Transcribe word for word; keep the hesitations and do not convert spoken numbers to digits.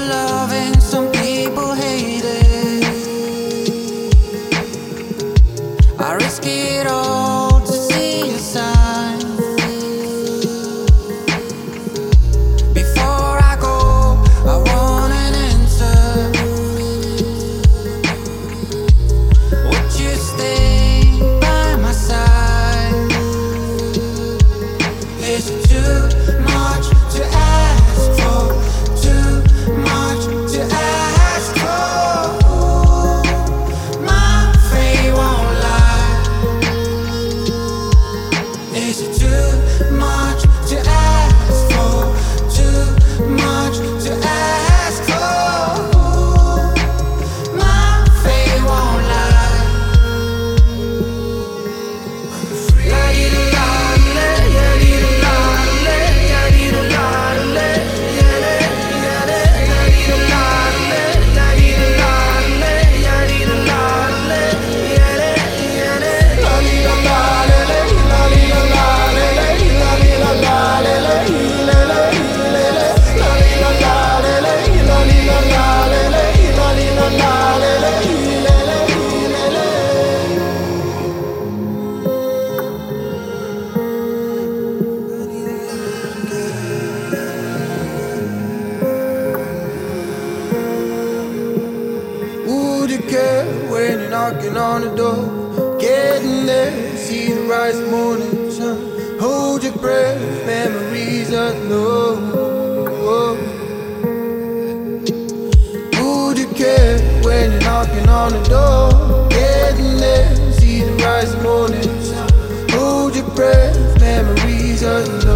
love and some people hate it. I risk it all to see a sign. Before I go, I want an answer. Would you stay by my side? Is it too much to ask for? Too much to ask for? My fate won't lie. Is it too much to ask for? Too much to ask for? My fate won't lie. La di da la le, ya di da la le, ya di da la le, ya le, ya le, la di da la le, la di da la le, ya di da la le, ya le, ya le, la di da la le, la di da la le, la di da la le, le, le, le, le, le, la di da la le, la di da la le, la di da la le, le, le, le, le. Would you care when you're knocking on the door? Getting there, see the rising morning sun. Hold your breath, memories unknown. Would you care when you're knocking on the door? Getting there, see the rising morning sun. Hold your breath, memories unknown.